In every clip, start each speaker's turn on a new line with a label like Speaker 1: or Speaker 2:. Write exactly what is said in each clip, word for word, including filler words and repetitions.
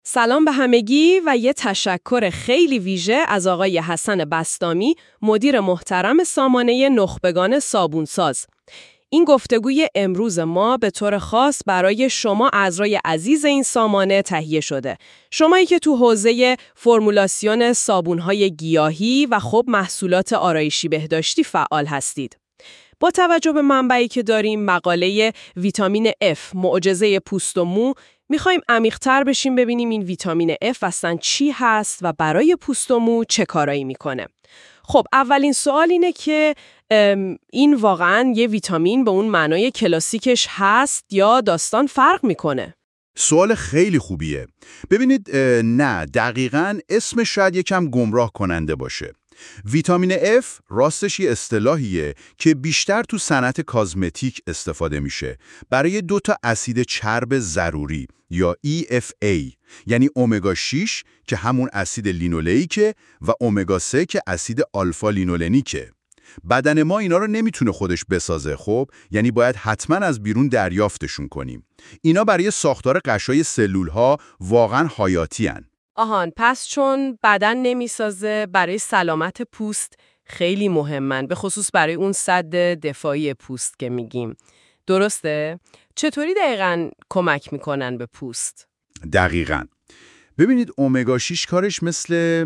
Speaker 1: سلام به همگی و یه تشکر خیلی ویژه از آقای حسن بسطامی، مدیر محترم سامانه نخبگان صابونساز. این گفتگوی امروز ما به طور خاص برای شما اعضای عزیز این سامانه تهیه شده. شمایی که تو حوزه فرمولاسیون صابون‌های گیاهی و خب محصولات آرایشی بهداشتی فعال هستید. با توجه به منبعی که داریم، مقاله ویتامین F معجزه پوست و مو، میخوایم عمیق‌تر بشیم ببینیم این ویتامین F اصلا چی هست و برای پوست و مو چه کارایی میکنه. خب اولین سوال اینه که این واقعاً یه ویتامین به اون معنای کلاسیکش هست یا داستان فرق میکنه؟
Speaker 2: سوال خیلی خوبیه. ببینید، نه، دقیقاً اسمش شاید یکم گمراه کننده باشه. ویتامین F راستش یه اصطلاحیه که بیشتر تو صنعت کازمتیک استفاده میشه برای دو تا اسید چرب ضروری یا ای اف ای، یعنی امگا شش که همون اسید لینولئیکه و امگا سه که اسید آلفا لینولنیکه. بدن ما اینا رو نمیتونه خودش بسازه، خب یعنی باید حتما از بیرون دریافتشون کنیم. اینا برای ساختار قشای سلول‌ها واقعا حیاتی هن.
Speaker 1: آهان، پس چون بدن نمیسازه، برای سلامت پوست خیلی مهمن، به خصوص برای اون سد دفاعی پوست که میگیم. درسته؟ چطوری دقیقاً کمک میکنن به پوست؟
Speaker 2: دقیقاً. ببینید، امگا شش کارش مثل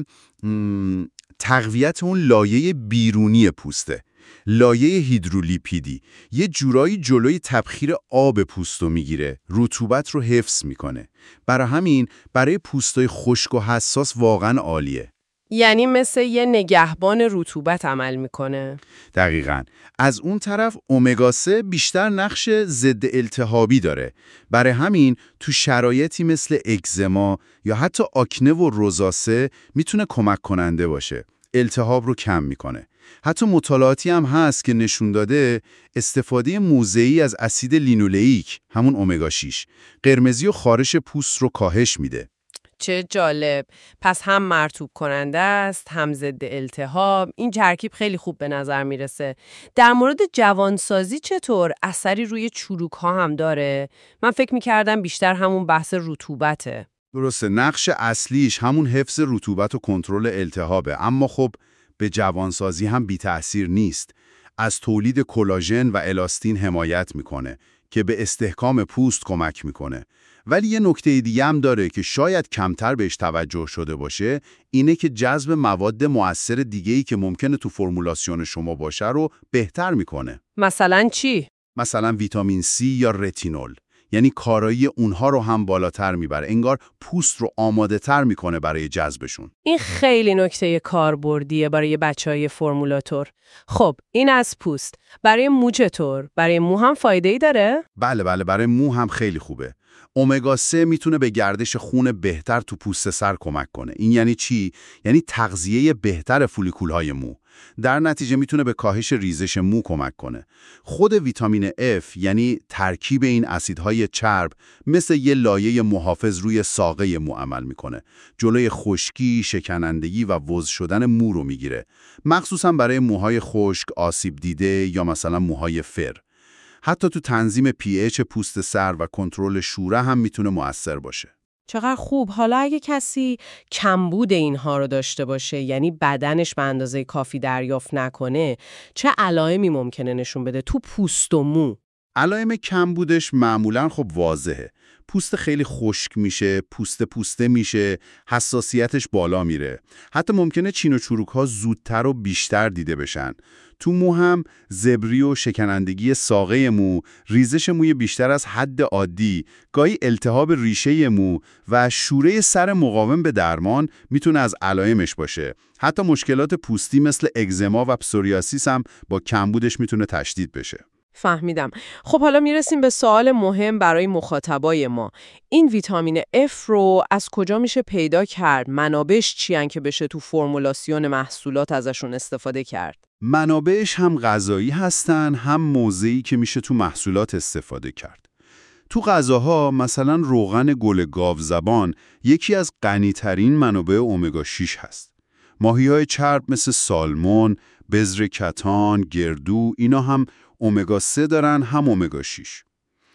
Speaker 2: تقویت اون لایه بیرونی پوسته. لایه هیدرولیپیدی یه جورایی جلوی تبخیر آب پوستو میگیره، رطوبت رو حفظ میکنه. برای همین برای پوستای خشک و حساس واقعا عالیه.
Speaker 1: یعنی مثل یه نگهبان رطوبت عمل میکنه؟
Speaker 2: دقیقاً. از اون طرف امگا سه بیشتر نقش ضد التهابی داره. برای همین تو شرایطی مثل اکزما یا حتی آکنه و روزاسه میتونه کمک کننده باشه. التهاب رو کم میکنه. حتی مطالعاتی هم هست که نشون داده استفاده موضعی از اسید لینولئیک، همون امگا شش، قرمزی و خارش پوست رو کاهش میده.
Speaker 1: چه جالب. پس هم مرطوب کننده است، هم ضد التهاب. این ترکیب خیلی خوب به نظر میرسه. در مورد جوانسازی چطور؟ اثری روی چروک ها هم داره؟ من فکر میکردم بیشتر همون بحث رطوبته.
Speaker 2: درسته، نقش اصلیش همون حفظ رطوبت و کنترل التهابه، اما خب به جوانسازی هم بی تأثیر نیست. از تولید کلاژن و الاستین حمایت میکنه که به استحکام پوست کمک میکنه. ولی یه نکته دیگه هم داره که شاید کمتر بهش توجه شده باشه، اینه که جذب مواد مؤثر دیگه‌ای که ممکنه تو فرمولاسیون شما باشه رو بهتر میکنه.
Speaker 1: مثلا چی؟
Speaker 2: مثلا ویتامین C یا رتینول. یعنی کارایی اونها رو هم بالاتر میبره، انگار پوست رو آماده تر میکنه برای جذبشون.
Speaker 1: این خیلی نکته کاربردیه برای بچهای فرمولاتور. خب این از پوست. برای مو چطور؟ برای مو هم فایده‌ای داره؟
Speaker 2: بله بله، برای مو هم خیلی خوبه. امگا سه میتونه به گردش خون بهتر تو پوست سر کمک کنه. این یعنی چی؟ یعنی تغذیه بهتر فولیکول‌های مو. در نتیجه میتونه به کاهش ریزش مو کمک کنه. خود ویتامین F، یعنی ترکیب این اسیدهای چرب، مثل یه لایه محافظ روی ساقه مو عمل میکنه. جلوی خشکی، شکنندگی و وز شدن مو رو میگیره. مخصوصا برای موهای خشک، آسیب دیده یا مثلا موهای فر. حتی تو تنظیم پی اچ پوست سر و کنترل شوره هم میتونه مؤثر باشه.
Speaker 1: چقدر خوب. حالا اگه کسی کمبود اینها رو داشته باشه، یعنی بدنش به اندازه کافی دریافت نکنه، چه علائمی ممکنه نشون بده تو پوست و مو؟
Speaker 2: علائم کمبودش معمولاً خب واضحه. پوست خیلی خشک میشه، پوست پوسته میشه، حساسیتش بالا میره. حتی ممکنه چین و چروک ها زودتر و بیشتر دیده بشن. تو مو هم زبری و شکنندگی ساقه مو، ریزش موی بیشتر از حد عادی، گاهی التهاب ریشه مو و شوره سر مقاوم به درمان میتونه از علائمش باشه. حتی مشکلات پوستی مثل اگزما و پسوریاسیس هم با کمبودش میتونه تشدید بشه.
Speaker 1: فهمیدم. خب حالا میرسیم به سوال مهم برای مخاطبای ما. این ویتامین F رو از کجا میشه پیدا کرد؟ منابعش چیان که بشه تو فرمولاسیون محصولات ازشون استفاده کرد؟
Speaker 2: منابعش هم غذایی هستن، هم موضعی که میشه تو محصولات استفاده کرد. تو غذاها مثلا روغن گل گاوزبان یکی از غنی‌ترین منابع امگا شش هست. ماهی‌های چرب مثل سالمون، بذر کتان، گردو، اینا هم امگا سه دارن، هم امگا شش.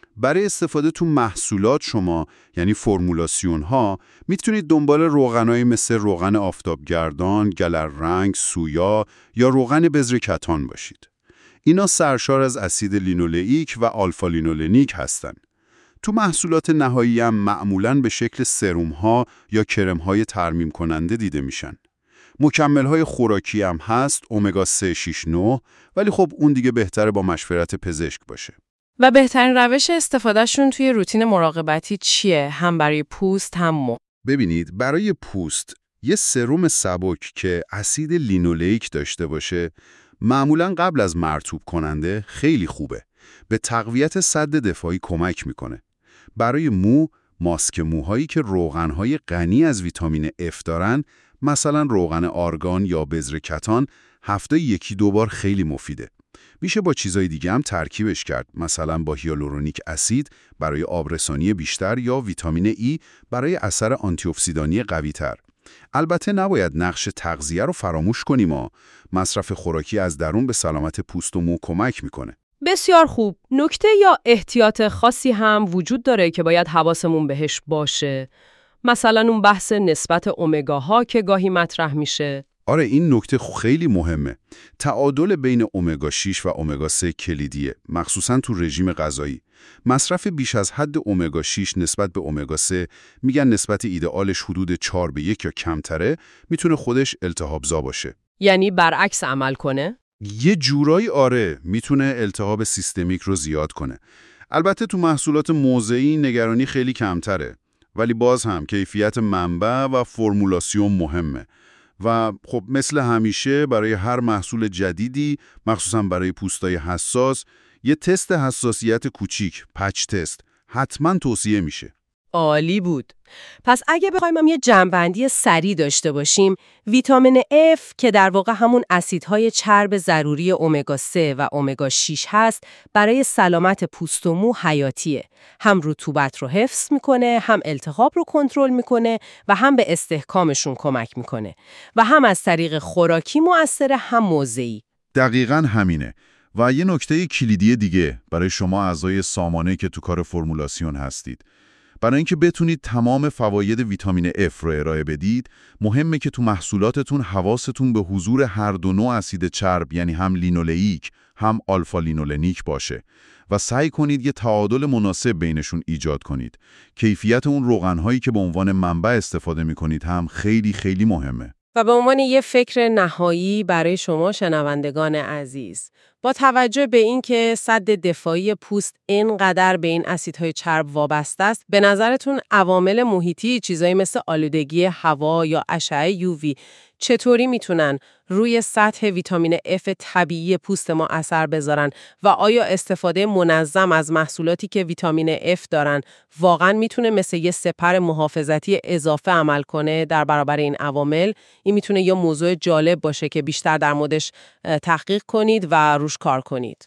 Speaker 2: برای استفاده تو محصولات شما یعنی فرمولاسیون ها میتونید دنبال روغنایی مثل روغن آفتابگردان، گلرنگ، سویا یا روغن بذر کتان باشید. اینا سرشار از اسید لینولئیک و آلفا لینولنیک هستن. تو محصولات نهایی هم معمولاً به شکل سرم ها یا کرم های ترمیم کننده دیده میشن. مکمل های خوراکی هم هست، امگا سه شش نه، ولی خب اون دیگه بهتره با مشورت پزشک باشه.
Speaker 1: و بهترین روش استفادهشون توی روتین مراقبتی چیه؟ هم برای پوست هم مو.
Speaker 2: ببینید، برای پوست یه سرم سبک که اسید لینولئیک داشته باشه معمولاً قبل از مرطوب کننده خیلی خوبه. به تقویت سد دفاعی کمک میکنه. برای مو، ماسک موهایی که روغنهای غنی از ویتامین F دارن، مثلا روغن آرگان یا بذر کتان، هفته یکی دو بار خیلی مفیده. میشه با چیزای دیگه هم ترکیبش کرد، مثلا با هیالورونیک اسید برای آبرسانی بیشتر یا ویتامین ای برای اثر آنتی اکسیدانی قوی تر. البته نباید نقش تغذیه رو فراموش کنیم و مصرف خوراکی از درون به سلامت پوست و مو کمک میکنه.
Speaker 1: بسیار خوب. نکته یا احتیاط خاصی هم وجود داره که باید حواسمون بهش باشه. مثلا اون بحث نسبت امگاها که گاهی مطرح میشه.
Speaker 2: آره، این نکته خیلی مهمه. تعادل بین امگا شش و امگا سه کلیدیه، مخصوصا تو رژیم غذایی. مصرف بیش از حد امگا شش نسبت به امگا سه، میگن نسبت ایدئالش حدود چهار به یک یا کمتره، میتونه خودش التهابزا باشه.
Speaker 1: یعنی برعکس عمل کنه؟
Speaker 2: یه جورایی آره، میتونه التهاب سیستمیک رو زیاد کنه. البته تو محصولات موضعی نگرانی خیلی کمتره، ولی باز هم کیفیت منبع و فرمولاسیون مهمه. و خب مثل همیشه برای هر محصول جدیدی، مخصوصا برای پوستای حساس، یه تست حساسیت کوچیک، پچ تست، حتما توصیه میشه.
Speaker 1: عالی بود. پس اگه بخوایم هم یه جمع‌بندی سریع داشته باشیم، ویتامین F که در واقع همون اسیدهای چرب ضروری امگا سه و امگا شش هست، برای سلامت پوست و مو حیاتیه. هم رطوبت رو حفظ میکنه، هم التهاب رو کنترل میکنه و هم به استحکامشون کمک میکنه و هم از طریق خوراکی مؤثره، هم موضعی.
Speaker 2: دقیقاً همینه. و یه نکته کلیدی دیگه برای شما اعضای سامانه که تو کار فرمولاسیون هستید. برای اینکه بتونید تمام فواید ویتامین F رو ارائه بدید، مهمه که تو محصولاتتون حواستون به حضور هر دو نوع اسید چرب، یعنی هم لینولئیک هم آلفا لینولنیک باشه و سعی کنید یه تعادل مناسب بینشون ایجاد کنید. کیفیت اون روغن‌هایی که به عنوان منبع استفاده می‌کنید هم خیلی خیلی مهمه.
Speaker 1: و به عنوان یه فکر نهایی برای شما شنوندگان عزیز، با توجه به اینکه سد دفاعی پوست اینقدر به این اسیدهای چرب وابسته است، به نظرتون عوامل محیطی، چیزایی مثل آلودگی هوا یا اشعه یووی، چطوری میتونن روی سطح ویتامین F طبیعی پوست ما اثر بذارن و آیا استفاده منظم از محصولاتی که ویتامین F دارن واقعا میتونه مثل یه سپر محافظتی اضافه عمل کنه در برابر این عوامل؟ این میتونه یه موضوع جالب باشه که بیشتر در موردش تحقیق کنید و روش کار کنید.